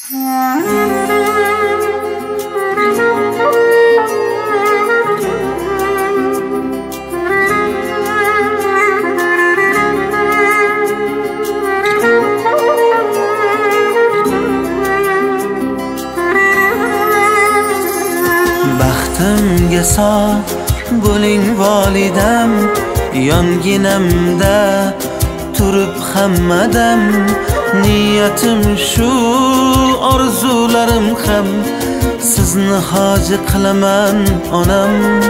Baxtimga sog' bo'ling volidam, yonginamda turib hammadam. Niyatim shu, orzularim ham sizni hoji qilaman onam.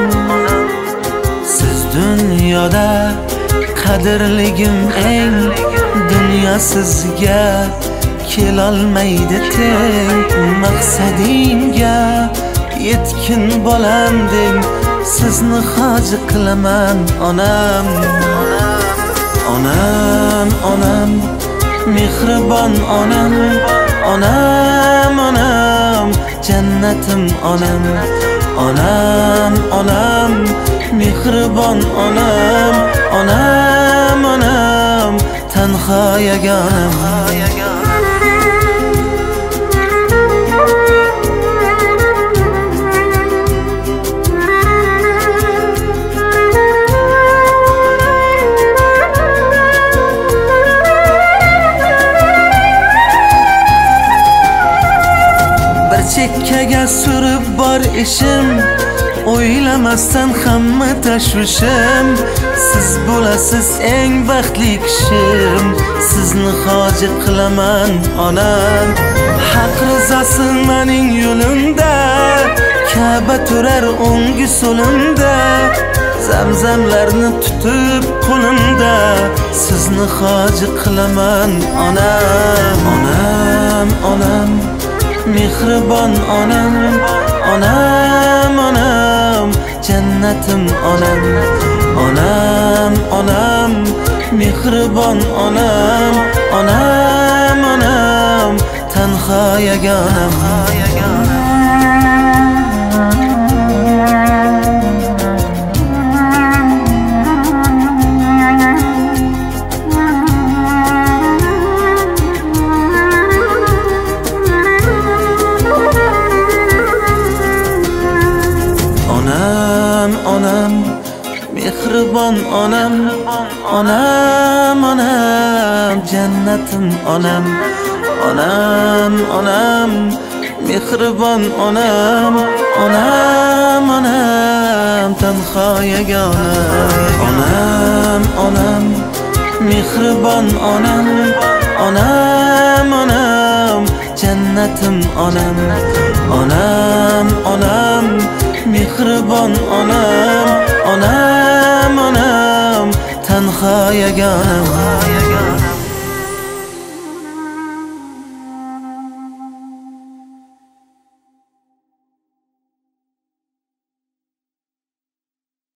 Siz dunyoda qadrligim eng, dunyo sizga kelolmaydi teng. Maqsadingga yetkin bolam deng, sizni hoji qilaman onam. Onam, onam, mehribon onam. Onam, onam, jannatim onam. Onam, onam, mehribon onam. Onam, onam, tanho yagonam. Chekkaga surib bor ishim, o'ylamasdan hamma tashvishim. Siz bo'lasiz eng baxtli kishim, sizni hoji qilaman onam. Haq rizasi mening yo'limda, Ka'ba turar o'ngi so'limda. Zamzamlarni tutib qo'limda, sizni hoji qilaman onam. Onam, onam, mehribon onam. Onam, onam, jannatim onam. Onam, onam, mehribon onam. Onam, onam, tanho yagonam. Onam, mehribon onam. Onam, onam, jannatim onam. Onam, onam, mehribon onam. Onam, onam, tanho yagonam. Onam, onam, mehribon onam. Onam, onam, jannatim onam. Onam, onam, mehribon onam. Onam, onam, tanho yagonam.